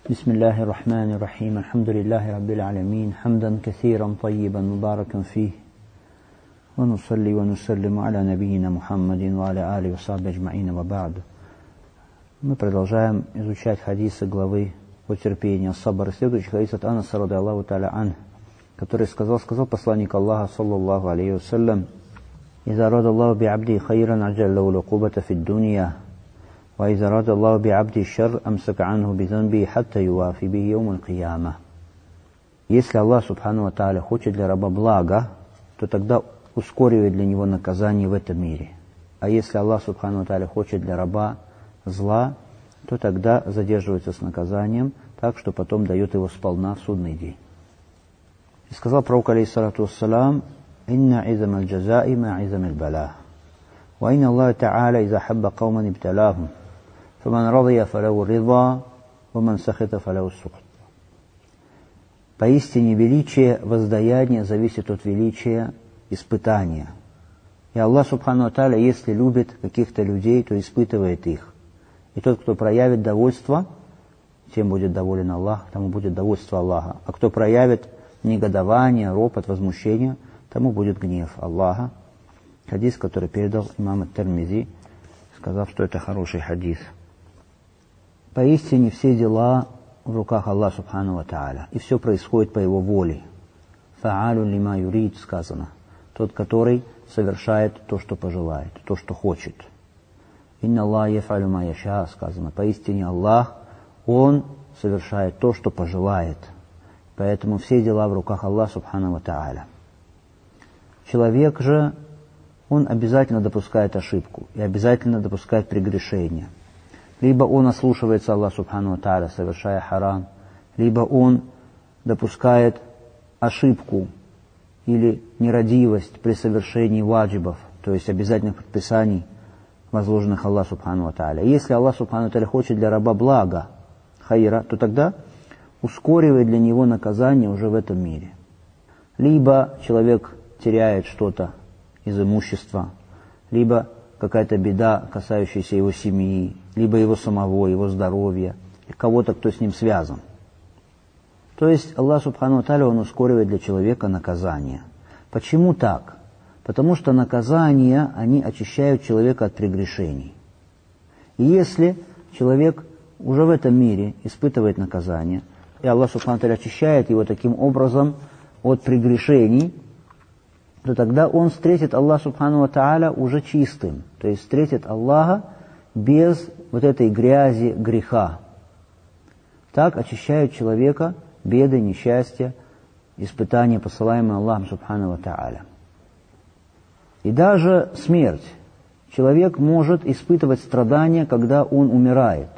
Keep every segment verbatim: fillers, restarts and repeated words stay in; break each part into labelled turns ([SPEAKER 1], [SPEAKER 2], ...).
[SPEAKER 1] بسم الله الرحمن الرحيم الحمد لله رب العالمين حمدا كثيرا طيبا مباركا فيه ونصلي ونسلم على نبينا محمد وعلى آله وصحبه أجمعين وبعد. Мы продолжаем изучать хадисы главы о терпении, сабр, следующий хадис от Анаса ради Аллаху та'аля ан, который сказал, сказал посланник Аллаха, саллаллаху алейхи вассалям: «Иза рада Аллаху би абди хайран аджалла улукубата фид дунья, ва иза рада Аллаху би абди шар амсака анху би занби хатта юафи би йоум аль-кияма». Если Аллах субхану ва та'аля хочет для раба блага, то тогда ускоривает для него наказание в этом мире. А если Аллах субхану ва та'аля хочет для раба зла, то тогда задерживается с наказанием, так что потом дает его сполна в судный день. И сказал пророк, алейхиссалату вассалам: «Инна изам аль-джазаи ма изам аль-бала, ва инна Аллах та'аля иза хабба кауман ибталахум, фаман радия фалау рида, ва ман сахита фалау сухт». Поистине величие воздаяния зависит от величия испытания. И Аллах субхану ва та'аля, если любит каких-то людей, то испытывает их. И тот, кто проявит довольство, тем будет доволен Аллах, тому будет довольство Аллаха. А кто проявит негодование, ропот, возмущение, тому будет гнев Аллаха. Хадис, который передал имам ат-Тирмизи, сказав, что это хороший хадис. Поистине все дела в руках Аллаха субхану ва та'аля, и все происходит по его воле. Фа'алю лима юрид сказано. Тот, который совершает то, что пожелает, то, что хочет. Инна Аллах яф'алю ма яша сказано. Поистине Аллах, Он совершает то, что пожелает. Поэтому все дела в руках Аллаха субхану ва та'аля. Человек же, он обязательно допускает ошибку и обязательно допускает прегрешение. Либо он ослушивается Аллаха субхану ва та'аля, совершая харам, либо он допускает ошибку или нерадивость при совершении ваджибов, то есть обязательных предписаний, возложенных Аллаху субхану ва та'аля. Если Аллах субхану ва та'аля хочет для раба блага, хайра, то тогда ускоривает для него наказание уже в этом мире. Либо человек теряет что-то из имущества, либо какая-то беда, касающаяся его семьи, либо его самого, его здоровья, кого-то, кто с ним связан. То есть Аллах субхану ва та'аля, Он ускоривает для человека наказание. Почему так? Потому что наказания, они очищают человека от прегрешений. И если человек уже в этом мире испытывает наказание, и Аллах субхану ва та'аля очищает его таким образом от прегрешений, то тогда он встретит Аллах субхану ва та'аля уже чистым, то есть встретит Аллаха без вот этой грязи, греха. Так очищают человека беды, несчастья, испытания, посылаемые Аллахом субхану ва та'аля. И даже смерть. Человек может испытывать страдания, когда он умирает.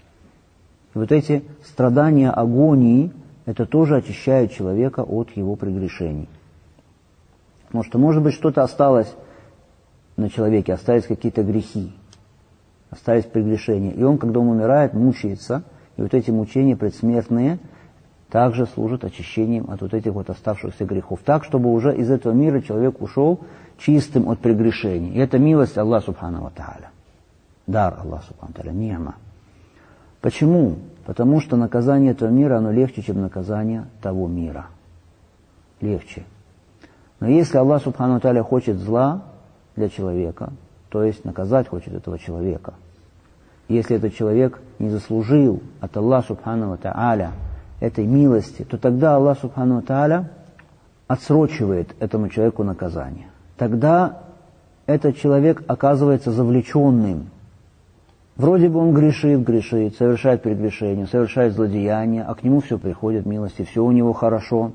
[SPEAKER 1] И вот эти страдания агонии, это тоже очищает человека от его прегрешений. Потому что, может быть, что-то осталось на человеке, остались какие-то грехи, остались прегрешения. И он, когда он умирает, мучается. И вот эти мучения предсмертные также служат очищением от вот этих вот оставшихся грехов. Так, чтобы уже из этого мира человек ушел чистым от прегрешений. И это милость Аллаха субхану ва та'аля. Дар Аллаха субхану ва та'аля, ни'ма. Почему? Потому что наказание этого мира, оно легче, чем наказание того мира. Легче. Но если Аллах субхану ва та'аля хочет зла для человека, то есть наказать хочет этого человека, если этот человек не заслужил от Аллаха субхану ва та'аля этой милости, то тогда Аллах субхану ва та'аля отсрочивает этому человеку наказание. Тогда этот человек оказывается завлеченным. Вроде бы он грешит, грешит, совершает прегрешение, совершает злодеяние, а к нему все приходит милости, все у него хорошо.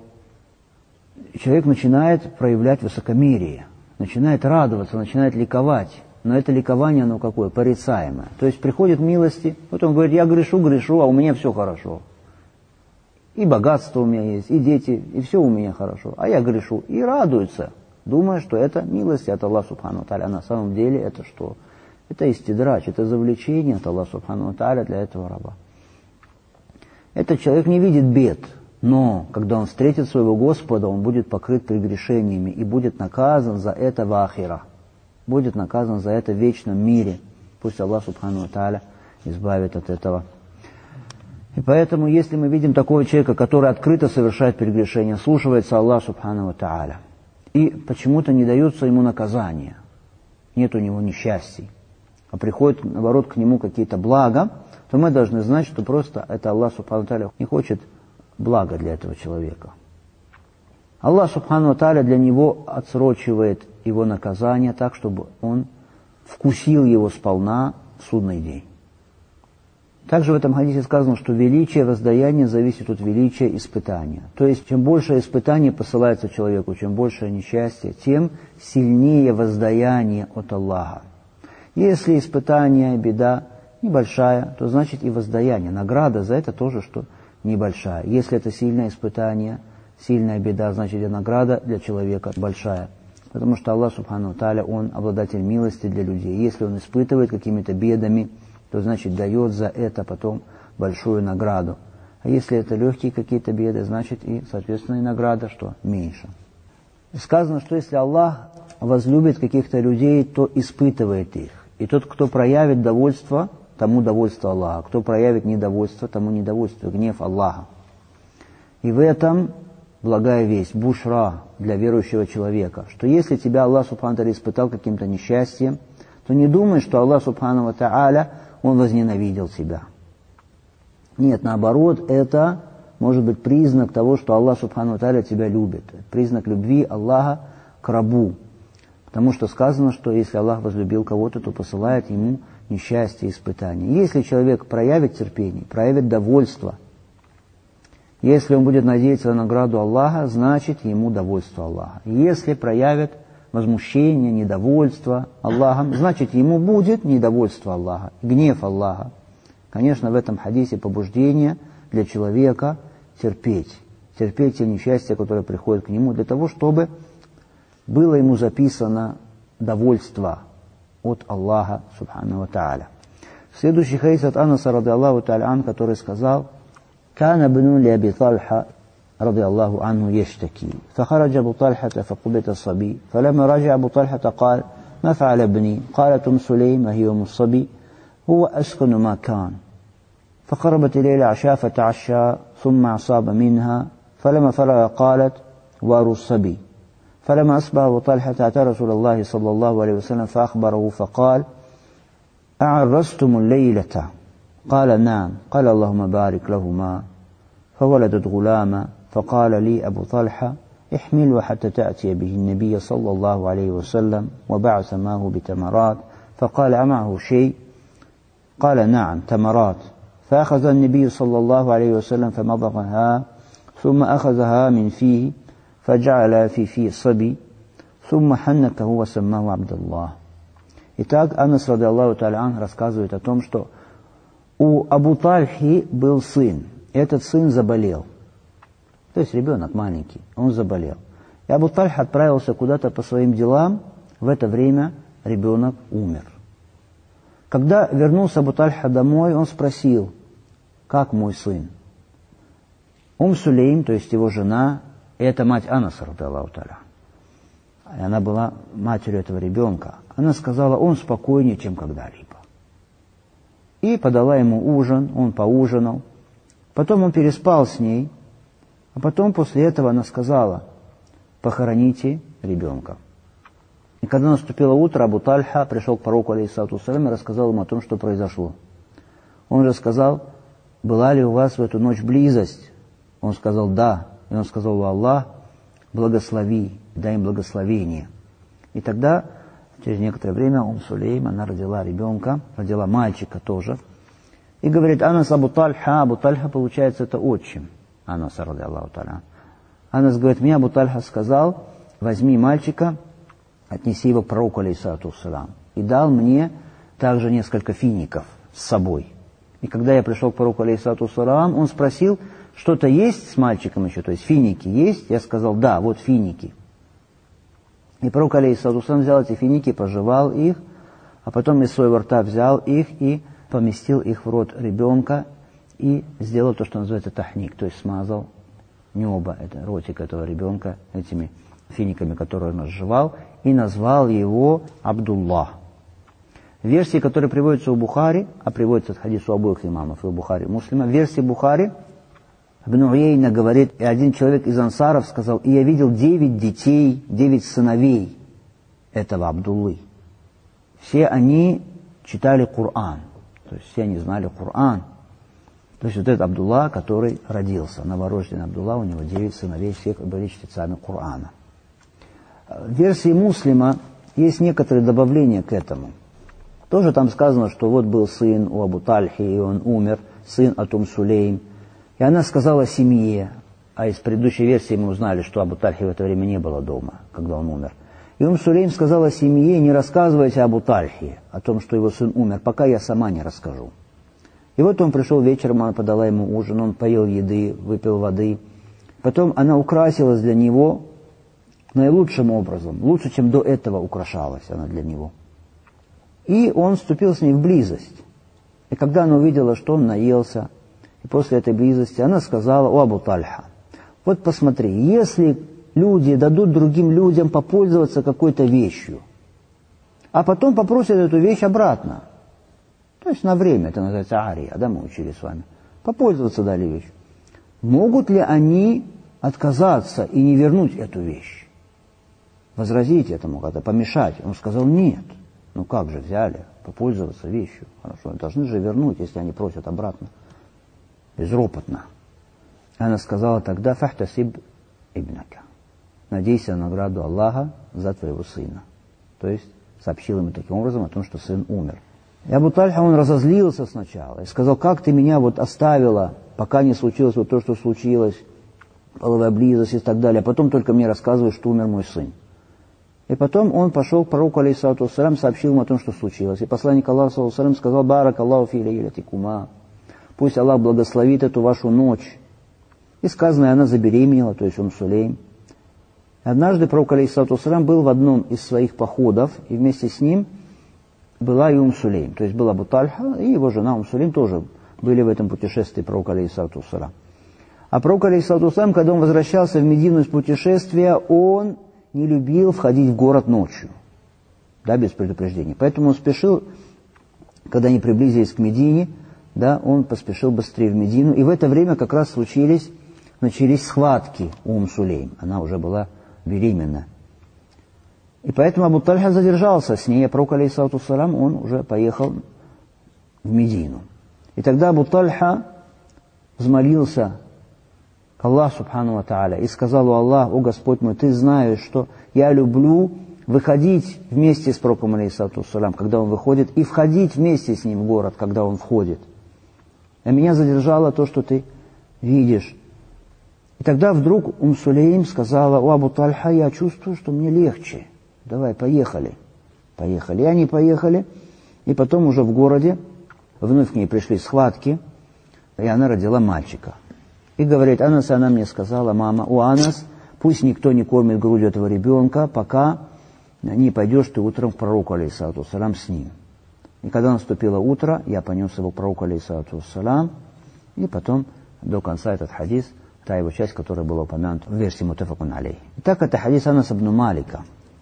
[SPEAKER 1] И человек начинает проявлять высокомерие, начинает радоваться, начинает ликовать. Но это ликование, оно какое? Порицаемое. То есть приходят милости, вот он говорит: я грешу, грешу, а у меня все хорошо. И богатство у меня есть, и дети, и все у меня хорошо, а я грешу. И радуется, думая, что это милость от Аллаха субхану ва та'аля. А на самом деле это что? Это истидрач, это завлечение от Аллаха субхану ва та'аля для этого раба. Этот человек не видит бед, но когда он встретит своего Господа, он будет покрыт прегрешениями и будет наказан за это в ахира. Будет наказан за это в вечном мире. Пусть Аллах субхану ва та'аля избавит от этого. И поэтому, если мы видим такого человека, который открыто совершает прегрешение, слушается Аллах Субхану ва Тааля, и почему-то не дается ему наказания, нет у него несчастий, а приходит, наоборот, к нему какие-то блага, то мы должны знать, что просто это Аллах Субхану ва Тааля не хочет блага для этого человека. Аллах Субхану ва Тааля для него отсрочивает его наказание так, чтобы он вкусил его сполна в судный день. Также в этом хадисе сказано, что величие воздаяния зависит от величия испытания. То есть, чем больше испытаний посылается человеку, чем больше несчастья, тем сильнее воздаяние от Аллаха. Если испытание, беда небольшая, то значит и воздаяние. Награда за это тоже, что небольшая. Если это сильное испытание, сильная беда, значит и награда для человека большая. Потому что Аллах Субхану ва Тааля, Он обладатель милости для людей. Если Он испытывает какими-то бедами, то значит дает за это потом большую награду. А если это легкие какие-то беды, значит и, соответственно, и награда, что меньше. И сказано, что если Аллах возлюбит каких-то людей, то испытывает их. И тот, кто проявит довольство, тому довольство Аллаха. Кто проявит недовольство, тому недовольство, гнев Аллаха. И в этом благая весть, бушра для верующего человека, что если тебя Аллах Субхану ва Тааля испытал каким-то несчастьем, то не думай, что Аллах Субхану ва Тааля Он возненавидел тебя. Нет, наоборот, это может быть признак того, что Аллах Субхану ва Тааля тебя любит. Признак любви Аллаха к рабу. Потому что сказано, что если Аллах возлюбил кого-то, то посылает ему несчастье и испытания. Если человек проявит терпение, проявит довольство, если он будет надеяться на награду Аллаха, значит ему довольство Аллаха. Если проявит возмущение, недовольство Аллахом, значит ему будет недовольство Аллаха, гнев Аллаха. Конечно, в этом хадисе побуждение для человека терпеть, терпеть те несчастья, которые приходят к нему, для того, чтобы было ему записано довольство от Аллаха Субхану ва Тааля. Следующий хадис от Анаса ради Аллаху Тааля ан, который сказал: «Кана бну ли Аби Тальха رضي الله عنه يشتكي فخرج أبو طلحة فقبض الصبي فلما رجع أبو طلحة قال ما فعل ابني؟ قالت أم سليم وهي أم الصبي هو أسكن ما كان فقربت إليه العشاء فتعشى ثم أصاب منها فلما فرغ قالت وار الصبي فلما أصبح أبو طلحة أتى رسول الله صلى الله عليه وسلم فأخبره فقال أعرستم الليلة؟ قال نعم. قال اللهم بارك لهما فولدت غلاما فقال لي أبو طلحة احمله حتى تأتي به النبي صلى الله عليه وسلم وبعث معه بتمرات فقال أمعه شيء؟ قال نعم تمرات فأخذ النبي صلى الله عليه وسلم فمضغها ثم أخذها من فيه فجعل في فيه الصبي ثم حنكه وسماه عبد الله. Итак, Анас ради Аллаху Тааля ан рассказывает о том, что у Абу Тальхи был сын. Этот сын заболел. То есть ребенок маленький, он заболел. И Абу Тальха отправился куда-то по своим делам, в это время ребенок умер. Когда вернулся Абу Тальха домой, он спросил: как мой сын? Ум Сулейм, то есть его жена, это мать Анаса ради Аллаху Тааля, и она была матерью этого ребенка. Она сказала: он спокойнее, чем когда-либо. И подала ему ужин, он поужинал. Потом он переспал с ней, а потом после этого она сказала: похороните ребенка. И когда наступило утро, Абу Тальха пришел к пророку алейхиссалату вассалям и рассказал ему о том, что произошло. Он же сказал: была ли у вас в эту ночь близость? Он сказал: да. И он сказал: о Аллах, благослови, дай им благословение. И тогда, через некоторое время, Ум Сулейм, она родила ребенка, родила мальчика тоже. И говорит Анас Абу Тальха, Абу Тальха, получается, это отчим Анаса ради Аллаху Тааля. Анас говорит: мне Абу Тальха сказал: возьми мальчика, отнеси его к пророку алейхиссалату вассалям. И дал мне также несколько фиников с собой. И когда я пришел к пророку алейхиссалату вассалям, он спросил: что-то есть с мальчиком еще, то есть финики есть? Я сказал: да, вот финики. И пророк алейхиссалату вассалям взял эти финики, пожевал их, а потом из своего рта взял их и поместил их в рот ребенка и сделал то, что называется тахник, то есть смазал небо, это ротик этого ребенка этими финиками, которые он разжевал, и назвал его Абдуллах. Версии, которые приводятся у Бухари, а приводятся от хадису обоих имамов, и у Бухари, и Муслима, в версии Бухари Ибн Уяйна говорит, и один человек из ансаров сказал, и я видел девять детей, девять сыновей этого Абдуллы. Все они читали Коран, то есть все они знали Коран. То есть вот этот Абдулла, который родился, новорожденный Абдулла, у него девять сыновей, все были чтецами Корана. В версии Муслима есть некоторые добавления к этому. Тоже там сказано, что вот был сын у Абу Тальхи, и он умер, сын от Ум Сулейм. И она сказала семье, а из предыдущей версии мы узнали, что Абу Тальхи в это время не было дома, когда он умер. И Ум Сулейм сказала семье, не рассказывайте Абу Тальхи о том, что его сын умер, пока я сама не расскажу. И вот он пришел вечером, она подала ему ужин, он поел еды, выпил воды. Потом она украсилась для него наилучшим образом, лучше, чем до этого украшалась она для него. И он вступил с ней в близость. И когда она увидела, что он наелся, и после этой близости она сказала: «О, Абу Тальха, вот посмотри, если люди дадут другим людям попользоваться какой-то вещью, а потом попросят эту вещь обратно, то есть на время, это называется ария, да, мы учили с вами, попользоваться дали вещь, могут ли они отказаться и не вернуть эту вещь? Возразить этому как-то, помешать?» Он сказал: «Нет». Ну как же, взяли, попользоваться вещью, хорошо, должны же вернуть, если они просят обратно. Безропотно. Она сказала тогда: «Фахтасиб ибнака». Надейся на награду Аллаха за твоего сына. То есть сообщил ему таким образом о том, что сын умер. И Абу Тальха, он разозлился сначала и сказал: «Как ты меня вот оставила, пока не случилось вот то, что случилось, половая близость и так далее, а потом только мне рассказываешь, что умер мой сын». И потом он пошел к пророку, алейхиссалату вассалям, сообщил ему о том, что случилось. И посланник Аллаха, саллаллаху алейхи ва саллям, сказал: «Барак Аллаху фи лейлятикума». Пусть Аллах благословит эту вашу ночь. И сказано, и она забеременела, то есть Ум Сулейм. Однажды пророк, алейхиссалату вассалям, был в одном из своих походов, и вместе с ним была и Ум Сулейм. То есть был Абу Тальха, и его жена Ум Сулейм тоже были в этом путешествии пророка, алейхиссалату вассалям. А пророк, алейхиссалату вассалям, когда он возвращался в Медину из путешествия, он не любил входить в город ночью, да, без предупреждения. Поэтому он спешил, когда они приблизились к Медине, да, он поспешил быстрее в Медину. И в это время как раз случились, начались схватки у Ум Сулейм. Она уже была беременна. И поэтому Абу Тальха задержался с ней, а пророк, алейхиссалату вассалям, он уже поехал в Медину. И тогда Абу Тальха взмолился к Аллаху субхану ва тааля и сказал: «О Аллах, о Господь мой, ты знаешь, что я люблю выходить вместе с пророком, алейхиссалату вассалям, когда он выходит, и входить вместе с ним в город, когда он входит. А меня задержало то, что ты видишь». И тогда вдруг Ум Сулейм сказала: «О, Абу Тальха, я чувствую, что мне легче. Давай, поехали». Поехали. И они поехали, и потом уже в городе вновь к ней пришли схватки, и она родила мальчика. И говорит: «Анас, она мне сказала, мама, о, Анас, пусть никто не кормит грудью этого ребенка, пока не пойдешь ты утром к пророку, алейхиссалату вассалям, с ним». И когда наступило утро, я понес его к пророку, алейхиссалату вассалям, и потом до конца этот хадис, та его часть, которая была упомянута в версии муттафакун алейх. Итак, это хадис Анас ибн Малика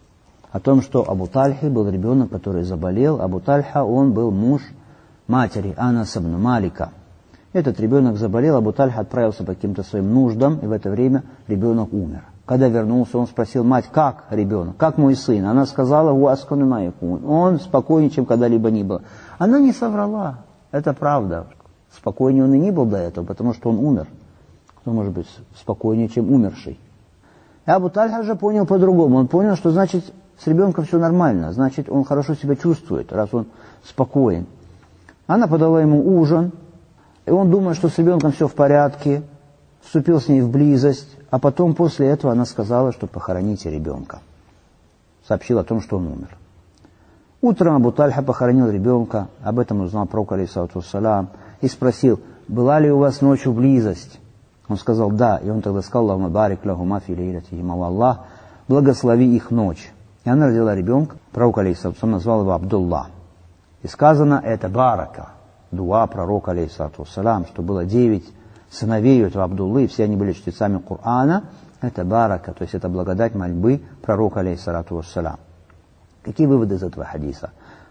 [SPEAKER 1] о том, что Абу Тальхи был ребенок, который заболел. Абу Тальха, он был муж матери Анас ибн Малика. Этот ребенок заболел, Абу Тальха отправился по каким-то своим нуждам, и в это время ребенок умер. Когда вернулся, он спросил: «Мать, как ребенок? Как мой сын?» Она сказала: «Уаскану маякун». Он спокойнее, чем когда-либо ни было. Она не соврала. Это правда. Спокойнее он и не был до этого, потому что он умер. Кто может быть спокойнее, чем умерший? И Абу Тальха же понял по-другому. Он понял, что значит с ребенком все нормально, значит он хорошо себя чувствует, раз он спокоен. Она подала ему ужин, и он, думая, что с ребенком все в порядке, вступил с ней в близость, а потом после этого она сказала, что похороните ребенка. Сообщил о том, что он умер. Утром Абу Тальха похоронил ребенка, об этом узнал пророк, алейхиссалату вассалям, и спросил: «Была ли у вас ночью близость?» Он сказал: «Да». И он тогда сказал: «Аллахумма барик лахума фи лейлятихима, Аллах, благослови их ночь». И она родила ребенка, пророк, алейхиссалату вассалям, назвал его Абдулла. И сказано, это барака, дуа пророка, алейхиссалату вассалям, что было девять сыновей этого Абдуллы, все они были чтецами Корана. Это барака, то есть это благодать мольбы пророка, алейхиссалату вассалям. Какие выводы из этого хадиса?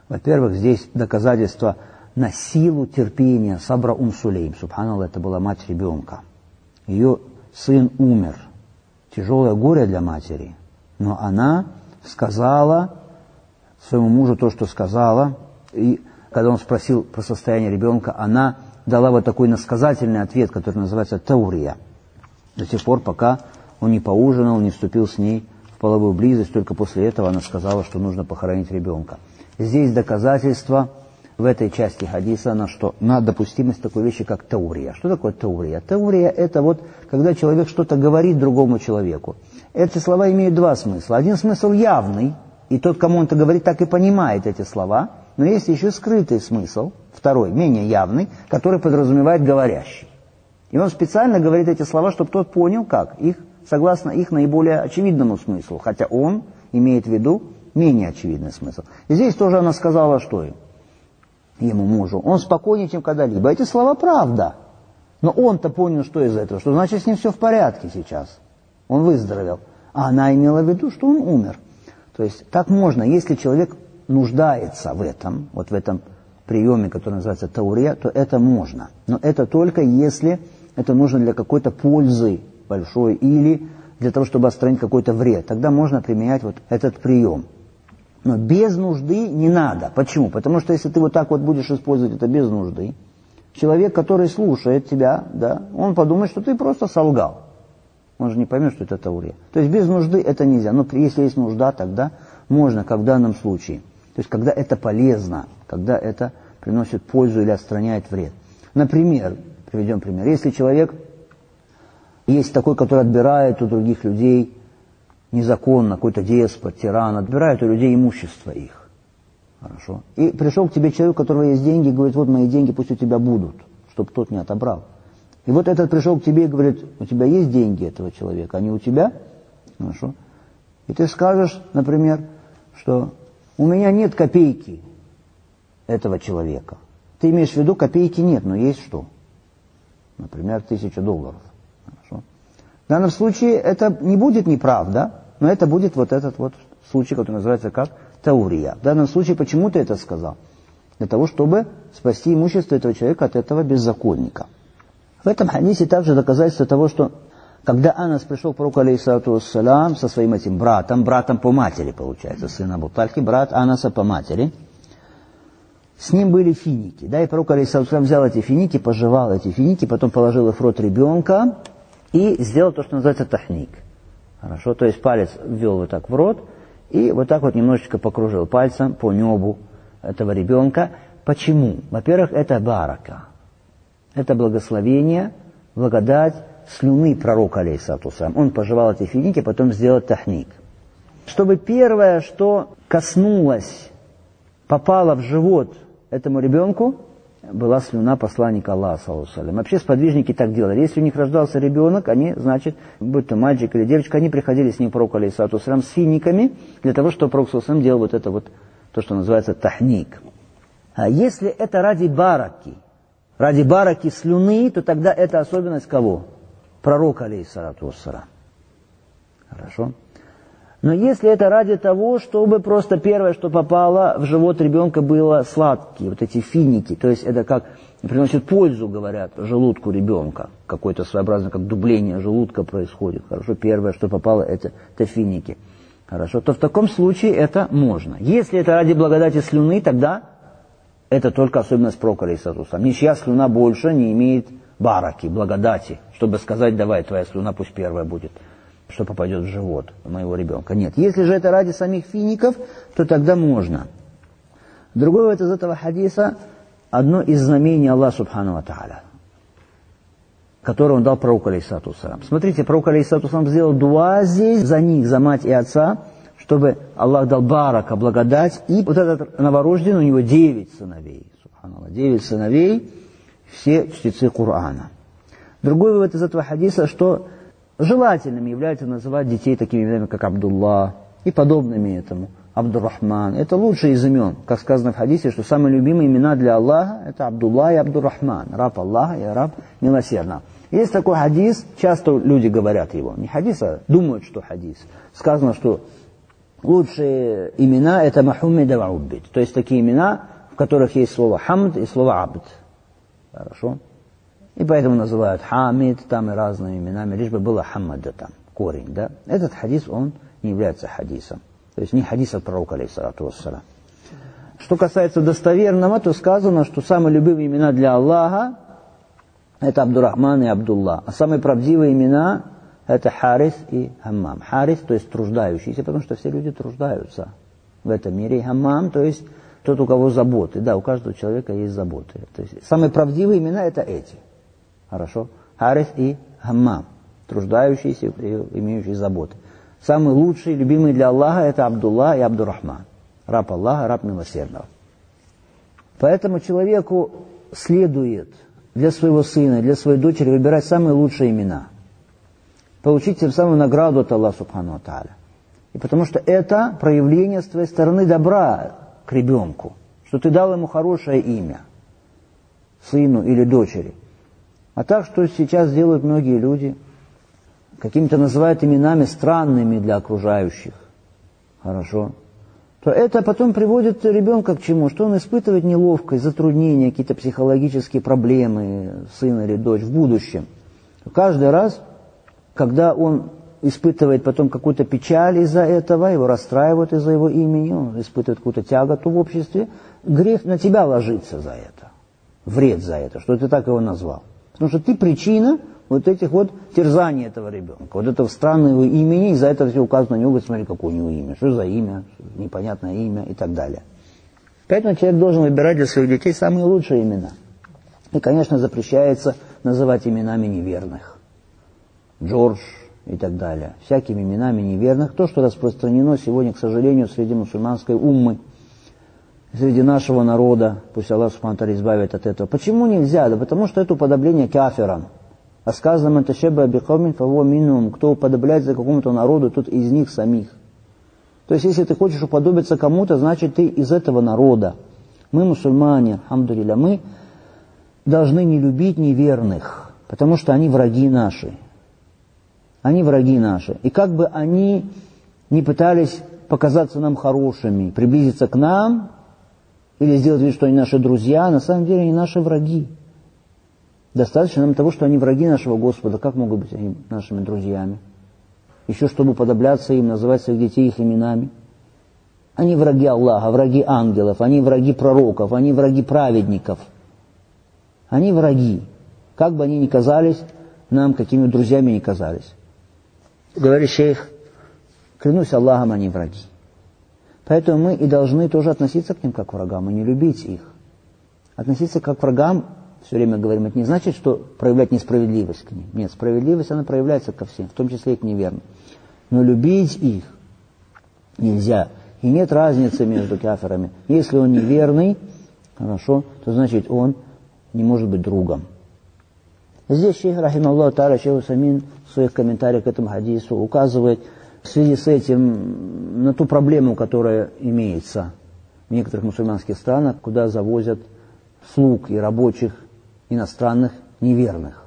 [SPEAKER 1] Во-первых, здесь доказательство на силу терпения Сабра Ум Сулейм. Субханаллах, это была мать ребенка. Ее сын умер. Тяжелое горе для матери. Но она сказала своему мужу то, что сказала. И когда он спросил про состояние ребенка, она дала вот такой насказательный ответ, который называется таурия. До тех пор, пока он не поужинал, не вступил с ней в половую близость, только после этого она сказала, что нужно похоронить ребенка. Здесь доказательство в этой части хадиса на что? На допустимость такой вещи, как таурия. Что такое таурия? Таурия – это вот, когда человек что-то говорит другому человеку. Эти слова имеют два смысла. Один смысл явный, и тот, кому он это говорит, так и понимает эти слова. Но есть еще скрытый смысл, второй, менее явный, который подразумевает говорящий. И он специально говорит эти слова, чтобы тот понял, как их, согласно их наиболее очевидному смыслу, хотя он имеет в виду менее очевидный смысл. И здесь тоже она сказала, что им, ему, мужу, он спокойнее, чем когда-либо. Эти слова правда, но он-то понял, что из этого, что значит с ним все в порядке сейчас, он выздоровел. А она имела в виду, что он умер. То есть так можно, если человек нуждается в этом, вот в этом приеме, который называется таурия, то это можно. Но это только если это нужно для какой-то пользы большой или для того, чтобы отстранить какой-то вред. Тогда можно применять вот этот прием. Но без нужды не надо. Почему? Потому что если ты вот так вот будешь использовать это без нужды, человек, который слушает тебя, да, он подумает, что ты просто солгал. Он же не поймет, что это таурия. То есть без нужды это нельзя. Но если есть нужда, тогда можно, как в данном случае. То есть когда это полезно, когда это приносит пользу или отстраняет вред. Например, приведем пример. Если человек есть такой, который отбирает у других людей незаконно, какой-то деспот, тиран, отбирает у людей имущество их. Хорошо. И пришел к тебе человек, у которого есть деньги, и говорит, вот мои деньги, пусть у тебя будут, чтобы тот не отобрал. И вот этот пришел к тебе и говорит, у тебя есть деньги этого человека, они у тебя? Хорошо. И ты скажешь, например, что у меня нет копейки этого человека. Ты имеешь в виду, копейки нет, но есть что? Например, тысяча долларов. Хорошо. В данном случае это не будет неправда, но это будет вот этот вот случай, который называется как таурия. В данном случае почему ты это сказал? Для того, чтобы спасти имущество этого человека от этого беззаконника. В этом хадисе также доказательство того, что когда Анас пришел к пророку алейхиссалату вассалям со своим этим братом, братом по матери, получается, сын Абу Тальхи, брат Анаса по матери, с ним были финики. Да, и пророк алейхиссалату вассалям взял эти финики, пожевал эти финики, потом положил их в рот ребенка и сделал то, что называется тахник. Хорошо, то есть палец ввел вот так в рот и вот так вот немножечко покружил пальцем по небу этого ребенка. Почему? Во-первых, это барака. Это благословение, благодать слюны пророка алейхиссалату вассалям. Он пожевал эти финики, потом сделал тахник. Чтобы первое, что коснулось, попало в живот этому ребенку, была слюна посланника Аллаха, саллаллаху алейхи ва саллям. Вообще сподвижники так делали. Если у них рождался ребенок, они, значит, будь то мальчик или девочка, они приходили с ним к пророку алейхиссалату вассалям с финиками, для того, чтобы пророк саллаллаху алейхи ва саллям делал вот это вот, то, что называется тахник. А если это ради бараки, ради бараки слюны, то тогда это особенность кого? Пророка алейхиссалату вассалям. Хорошо? Но если это ради того, чтобы просто первое, что попало в живот ребенка, было сладкие, вот эти финики, то есть это как приносит пользу, говорят, желудку ребенка, какое-то своеобразное, как дубление желудка происходит, хорошо, первое, что попало, это, это финики, хорошо, то в таком случае это можно. Если это ради благодати слюны, тогда это только особенность пророка алейхиссалату вассалям. Ничья слюна больше не имеет бараки, благодати, чтобы сказать, давай, твоя слюна пусть первая будет, что попадет в живот моего ребенка. Нет. Если же это ради самих фиников, то тогда можно. Другой вот из этого хадиса, одно из знамений Аллаха субхану ва тааля, которое он дал пророку алейхиссалату вассалям. Смотрите, пророк алейхиссалату вассалям сделал дуа здесь за них, за мать и отца, чтобы Аллах дал барака, благодать. И вот этот новорожденный, у него девять сыновей. Субханаллах, девять сыновей, все чтецы Корана. Другой вывод из этого хадиса, что желательным является называть детей такими именами, как Абдулла и подобными этому. Абдуррахман. Это лучшие из имен. Как сказано в хадисе, что самые любимые имена для Аллаха это Абдулла и Абдуррахман. Раб Аллаха и раб милосердного. Есть такой хадис, часто люди говорят его. Не хадис, а думают, что хадис. Сказано, что Лучшие имена – это Мухаммед ва Уббид. То есть такие имена, в которых есть слово хамд и слово абд. Хорошо? И поэтому называют хамид, там и разными именами, лишь бы было хаммада там, корень, да? Этот хадис, он не является хадисом. То есть не хадис от пророка, алейхиссалату вассалям. Что касается достоверного, то сказано, что самые любимые имена для Аллаха – это Абдурахман и Абдулла. А самые правдивые имена – это Харис и Хаммам. Харис, то есть труждающийся, потому что все люди труждаются в этом мире. И Хаммам, то есть тот, у кого заботы. Да, у каждого человека есть заботы. То есть самые правдивые имена – это эти. Хорошо? Харис и Хаммам. Труждающиеся и имеющие заботы. Самые лучшие, любимые для Аллаха – это Абдулла и Абдурахман. Раб Аллаха, раб милосердного. Поэтому человеку следует для своего сына, для своей дочери выбирать самые лучшие имена. Получить тем самым награду от Аллаха Субхану ва Тааля. И потому что это проявление с твоей стороны добра к ребенку. Что ты дал ему хорошее имя. Сыну или дочери. А так, что сейчас делают многие люди, какими-то называют именами странными для окружающих. Хорошо? То это потом приводит ребенка к чему? Что он испытывает неловкость, затруднения, какие-то психологические проблемы, сын или дочь в будущем. Каждый раз, когда он испытывает потом какую-то печаль из-за этого, его расстраивают из-за его имени, он испытывает какую-то тяготу в обществе, грех на тебя ложится за это, вред за это, что ты так его назвал. Потому что ты причина вот этих вот терзаний этого ребенка, вот этого странного имени, и за это все указано на него, говорит, смотри, какое у него имя, что за имя, непонятное имя и так далее. Поэтому человек должен выбирать для своих детей самые лучшие имена. И, конечно, запрещается называть именами неверных. Джордж и так далее. Всякими именами неверных. То, что распространено сегодня, к сожалению, среди мусульманской уммы, среди нашего народа, пусть Аллах Субхану ва Тааля избавит от этого. Почему нельзя? Да потому что это уподобление кафирам. А сказано, «Ман ташаббаха биқавмин фахуа минхум», кто уподобляется какому-то народу, тот из них самих. То есть, если ты хочешь уподобиться кому-то, значит, ты из этого народа. Мы, мусульмане, алхамдулилля, мы должны не любить неверных, потому что они враги наши. Они враги наши. И как бы они ни пытались показаться нам хорошими, приблизиться к нам, или сделать вид, что они наши друзья, на самом деле они наши враги. Достаточно нам того, что они враги нашего Господа. Как могут быть они нашими друзьями? Еще чтобы уподобляться им, называть своих детей их именами. Они враги Аллаха, враги ангелов, они враги пророков, они враги праведников. Они враги. Как бы они ни казались, нам какими друзьями ни казались. Говорит шейх, клянусь Аллахом, они враги. Поэтому мы и должны тоже относиться к ним как к врагам, и не любить их. Относиться как к врагам, все время говорим, это не значит, что проявлять несправедливость к ним. Нет, справедливость, она проявляется ко всем, в том числе и к неверным. Но любить их нельзя. И нет разницы между кафирами. Если он неверный, хорошо, то значит он не может быть другом. Здесь шейх, рахималлаху тааля, шейх Усаймин в своих комментариях к этому хадису указывает в связи с этим на ту проблему, которая имеется в некоторых мусульманских странах, куда завозят слуг и рабочих иностранных неверных.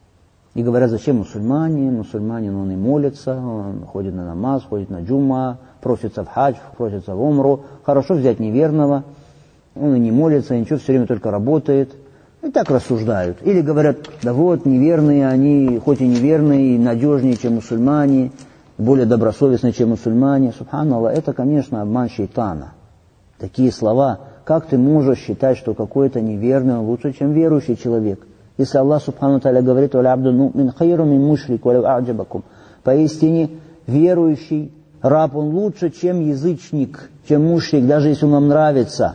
[SPEAKER 1] И говорят, зачем мусульмане? Мусульманин, он и молится, он ходит на намаз, ходит на джумма, просится в хадж, просится в умру. Хорошо взять неверного, он и не молится, и ничего, все время только работает. И так рассуждают. Или говорят, да вот, неверные, они хоть и неверные, надежнее, чем мусульмане, более добросовестные, чем мусульмане. Субханаллах, это, конечно, обман шейтана. Такие слова. Как ты можешь считать, что какой-то неверный он лучше, чем верующий человек? Если Аллах Субхану ва Тааля говорит, поистине верующий раб, он лучше, чем язычник, чем мушрик, даже если он вам нравится.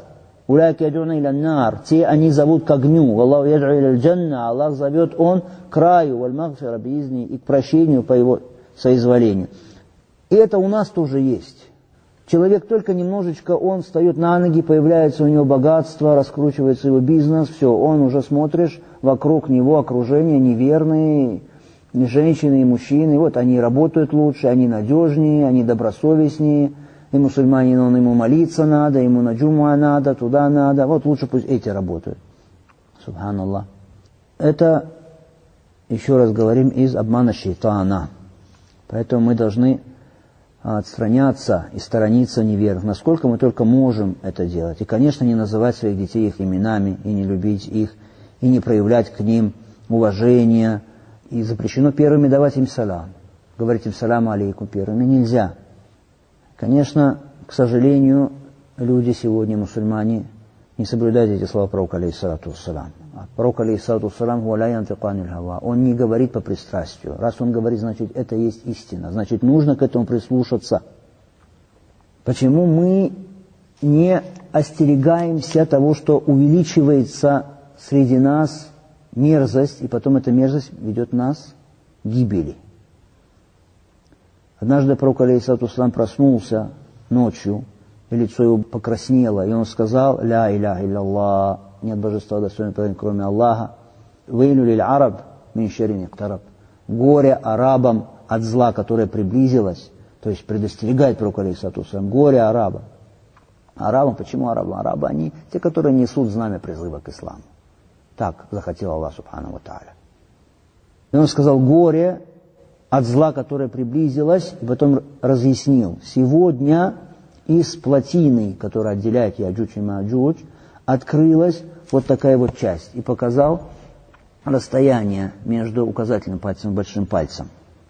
[SPEAKER 1] Те они зовут к огню. Аллах зовет он к раю, и к прощению по его соизволению. И это у нас тоже есть. Человек только немножечко, он встает на ноги, появляется у него богатство, раскручивается его бизнес, все, он уже смотришь, вокруг него окружение неверные, женщины и мужчины, вот они работают лучше, они надежнее, они добросовестнее, и мусульманин, он ему молиться надо, ему на джумуа надо, туда надо, вот лучше пусть эти работают. Субханаллах. Это, еще раз говорим, из обмана шейтана. Поэтому мы должны отстраняться и сторониться неверных, насколько мы только можем это делать. И, конечно, не называть своих детей их именами, и не любить их, и не проявлять к ним уважения. И запрещено первыми давать им салам. Говорить им салам алейкум первыми нельзя. Конечно, к сожалению, люди сегодня, мусульмане, не соблюдают эти слова пророка алейхиссалату вассалам. А пророк алейхиссалату вассалам, он не говорит по пристрастию. Раз он говорит, значит, это есть истина. Значит, нужно к этому прислушаться. Почему мы не остерегаемся того, что увеличивается среди нас мерзость, и потом эта мерзость ведет нас к гибели? Однажды пророк алейхиссалату вассалам проснулся ночью, и лицо его покраснело, и он сказал: «Ля иляха илляллах, нет божества достойного, кроме Аллаха. Вейлю лиль араб мин шаррин иктараб». Горе арабам от зла, которое приблизилось, то есть предостерегает пророк алейхиссалату вассалам. Горе арабам. Арабам, почему арабам? Арабы, они те, которые несут знамя призыва к исламу. Так захотел Аллах субхану ва тааля. И он сказал: горе от зла, которое приблизилось, и потом разъяснил: сегодня из плотины, которая отделяет Яджудж и Маджудж, открылась вот такая вот часть, и показал расстояние между указательным пальцем и большим пальцем.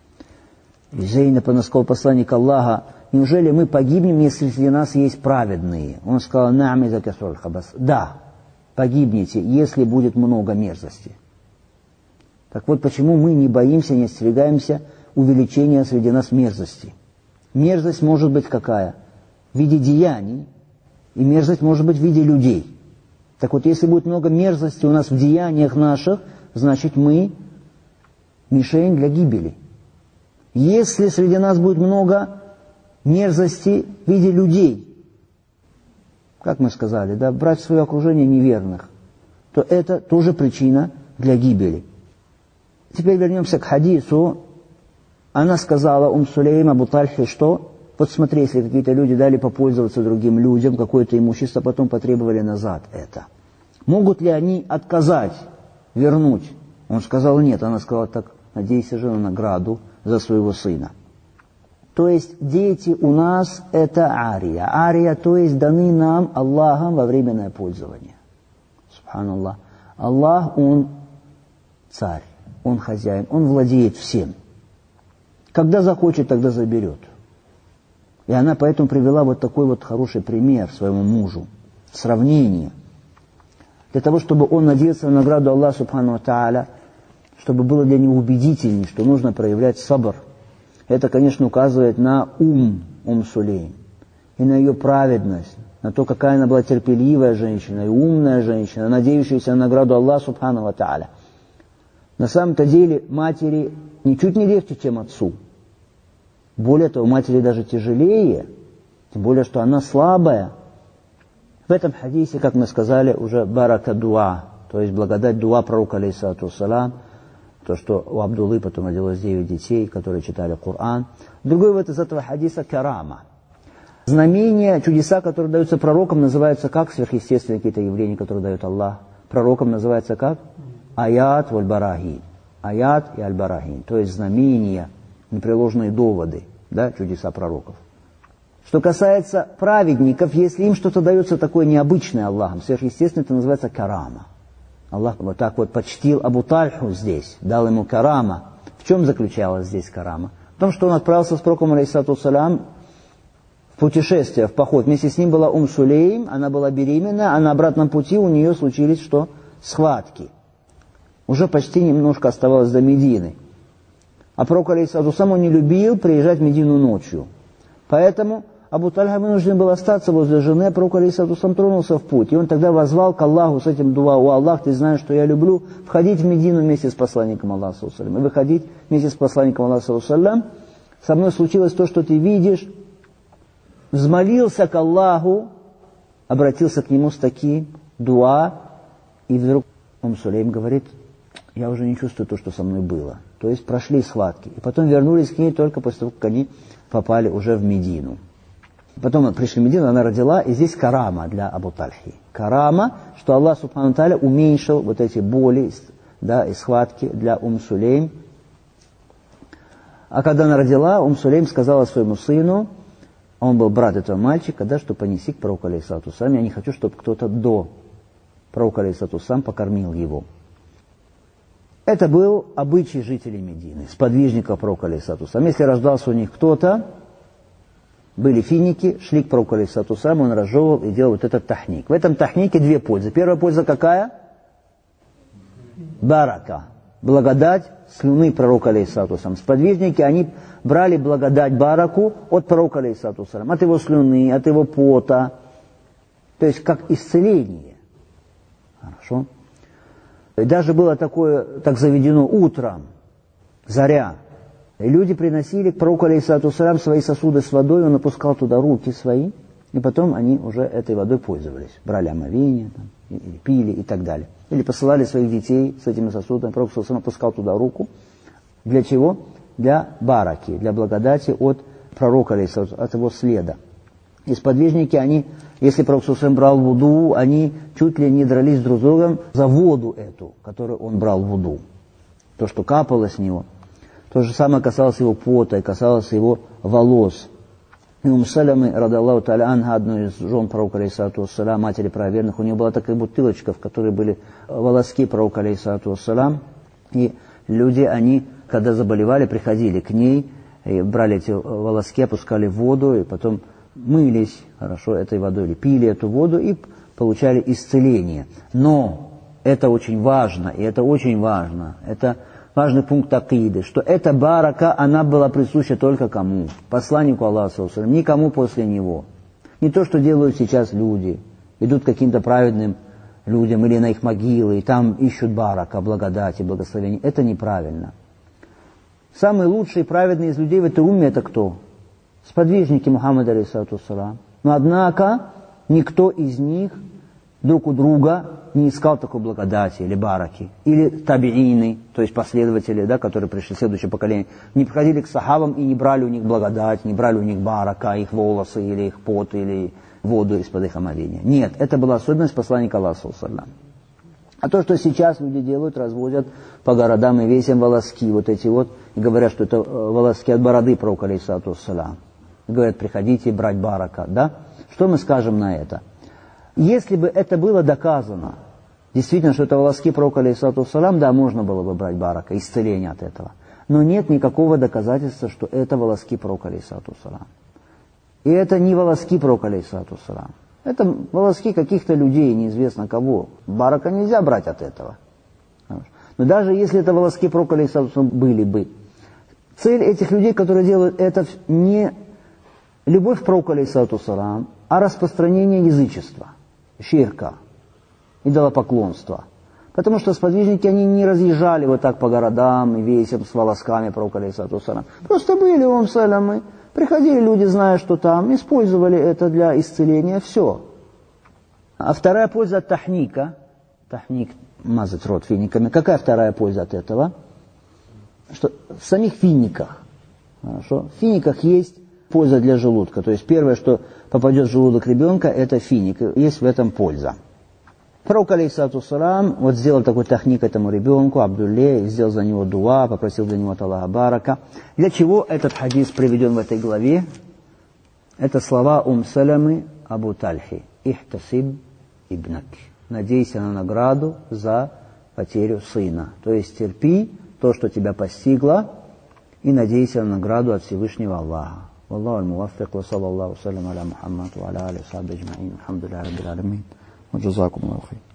[SPEAKER 1] И Зейнаб сказал посланник Аллаха: неужели мы погибнем, если среди нас есть праведные? Он сказал: на'ам иза касураль хабас. Да, погибнете, если будет много мерзости. Так вот, почему мы не боимся, не остерегаемся увеличения среди нас мерзости? Мерзость может быть какая? В виде деяний, и мерзость может быть в виде людей. Так вот, если будет много мерзости у нас в деяниях наших, значит, мы мишень для гибели. Если среди нас будет много мерзости в виде людей, как мы сказали, да, брать в свое окружение неверных, то это тоже причина для гибели. Теперь вернемся к хадису. Она сказала Ум Сулейм Абу Тальхе, что вот смотри, если какие-то люди дали попользоваться другим людям, какое-то имущество, потом потребовали назад это. Могут ли они отказать, вернуть? Он сказал: нет. Она сказала: так, надейся же на награду за своего сына. То есть дети у нас это ария. Ария, то есть даны нам Аллахом во временное пользование. Субханаллах. Аллах, Он царь, Он хозяин, Он владеет всем. Когда захочет, тогда заберет. И она поэтому привела вот такой вот хороший пример своему мужу, сравнение. Для того, чтобы он надеялся на награду Аллаха субхану ва тааля, чтобы было для него убедительней, что нужно проявлять сабр. Это, конечно, указывает на ум, ум Сулейм, и на ее праведность, на то, какая она была терпеливая женщина и умная женщина, надеющаяся на награду Аллаха субхану ва тааля. На самом-то деле матери ничуть не легче, чем отцу. Более того, матери даже тяжелее, тем более, что она слабая. В этом хадисе, как мы сказали, уже барака дуа, то есть благодать дуа пророка алейхиссалату вассалам, то, что у Абдуллы потом родилось девять детей, которые читали Коран. Другой вот из этого хадиса карама. Знамения, чудеса, которые даются пророкам, называются как? Сверхъестественные какие-то явления, которые дает Аллах. Пророкам называется как? Аят валь-барахин. Аят и аль-барахин, то есть знамения, непреложные доводы, да, чудеса пророков. Что касается праведников, если им что-то дается такое необычное Аллахом, сверхъестественное, это называется карама. Аллах вот так вот почтил Абу Тальху здесь, дал ему карама. В чем заключалась здесь карама? В том, что он отправился с пророком алейхиссалату вассалям в путешествие, в поход. Вместе с ним была Ум Сулейм, она была беременна, а на обратном пути у нее случились что? Схватки. Уже почти немножко оставалось до Медины. А пророк алейхиссалату вассалам не любил приезжать в Медину ночью. Поэтому Абу Тальха вынужден был остаться возле жены, а пророк алейхиссалату вассалам тронулся в путь. И он тогда воззвал к Аллаху с этим дуа: «О Аллах, ты знаешь, что я люблю входить в Медину вместе с посланником Аллаха саллаллаху алейхи ва саллям, и выходить вместе с посланником Аллаха саллаллаху алейхи ва саллям. Со мной случилось то, что ты видишь». Взмолился к Аллаху, обратился к нему с таким дуа, и вдруг Ум Сулейм говорит: я уже не чувствую то, что со мной было. То есть прошли схватки. И потом вернулись к ней только после того, как они попали уже в Медину. Потом пришли в Медину, она родила, и здесь карама для Абу Тальхи. Карама, что Аллах субхану ва тааля уменьшил вот эти боли, да, и схватки для Ум Сулейм. А когда она родила, Ум Сулейм сказала своему сыну, он был брат этого мальчика, да, что понеси к пророку алейхиссалату вассалам, я не хочу, чтобы кто-то до пророка алейхиссалату вассалам покормил его. Это был обычай жителей Медины, сподвижников пророка алейхиссалату вассалам. Если рождался у них кто-то, были финики, шли к пророку алейхиссалату вассалам, он разжевывал и делал вот этот тахник. В этом тахнике две пользы. Первая польза какая? Барака. Благодать слюны пророка алейхиссалату вассалам. Сподвижники, они брали благодать бараку от пророка алейхиссалату вассалам, от его слюны, от его пота. То есть как исцеление. Хорошо. И даже было такое, так заведено утром, заря. И люди приносили к пророку алейхиссалату вассалам свои сосуды с водой, он опускал туда руки свои, и потом они уже этой водой пользовались. Брали омовение, там, или пили и так далее. Или посылали своих детей с этими сосудами, пророк саллаллаху алейхи ва саллям опускал туда руку. Для чего? Для бараки, для благодати от пророка алейхиссалату, от его следа. И сподвижники, они, если пророк саллаллаху алейхи ва саллям брал вуду, они чуть ли не дрались друг с другом за воду эту, которую он брал в вуду. То, что капало с него. То же самое касалось его пота и касалось его волос. И Ум Салямы, радаллаху та'аля анха, одной из жен пророка алейхиссалату вассалям, матери правоверных, у нее была такая бутылочка, в которой были волоски пророка алейхиссалату вассалям. И люди, они, когда заболевали, приходили к ней, и брали эти волоски, опускали в воду, и потом мылись хорошо этой водой, или пили эту воду и получали исцеление. Но это очень важно, и это очень важно, это важный пункт акиды, что эта барака, она была присуща только кому? Посланнику Аллаха, никому после него. Не то, что делают сейчас люди, идут к каким-то праведным людям или на их могилы, и там ищут барака, благодати, благословения. Это неправильно. Самые лучшие и праведные из людей в этой умме это кто? Сподвижники Мухаммада алейхиссалату вассалам. Но однако никто из них друг у друга не искал такой благодати или бараки. Или табиины, то есть последователи, да, которые пришли в следующее поколение, не приходили к сахабам и не брали у них благодать, не брали у них барака, их волосы, или их пот, или воду из-под их омовения. Нет, это была особенность посланника Аллаха. А то, что сейчас люди делают, разводят по городам и весим волоски, вот эти вот, и говорят, что это волоски от бороды пророка алейхиссалату вассалям. Говорят, приходите брать барака, да? Что мы скажем на это? Если бы это было доказано, действительно, что это волоски пророка алейхиссалату вассалям, да, можно было бы брать барака, исцеление от этого. Но нет никакого доказательства, что это волоски пророка алейхиссалату вассалям. И это не волоски пророка алейхиссалату вассалям. Это волоски каких-то людей, неизвестно кого. Барака нельзя брать от этого. Но даже если это волоски пророка алейхиссалату вассалям были бы, цель этих людей, которые делают это, не любовь к пророку алейхиссалату вассалям, а распространение язычества, ширка, идолопоклонства. Потому что сподвижники, они не разъезжали вот так по городам и весям с волосками пророка алейхиссалату вассалям. Просто были Ум Салямы, приходили люди, зная, что там, использовали это для исцеления, все. А вторая польза от тахника, тахник, мазать рот финиками, какая вторая польза от этого? Что в самих финиках, хорошо, в финиках есть польза для желудка. То есть первое, что попадет в желудок ребенка, это финик. Есть в этом польза. Пророк алейхиссалату вассалям вот сделал такой тахник этому ребенку, Абдулле, сделал за него дуа, попросил для него от Аллаха барака. Для чего этот хадис приведен в этой главе? Это слова Ум Салямы Абу Тальхи. Ихтасиб ибнак. Надейся на награду за потерю сына. То есть терпи то, что тебя постигло, и надейся на награду от Всевышнего Аллаха. والله الموفق وصلى الله وسلم على محمد وعلى آله وصحبه أجمعين الحمد لله رب العالمين وجزاكم الله خير.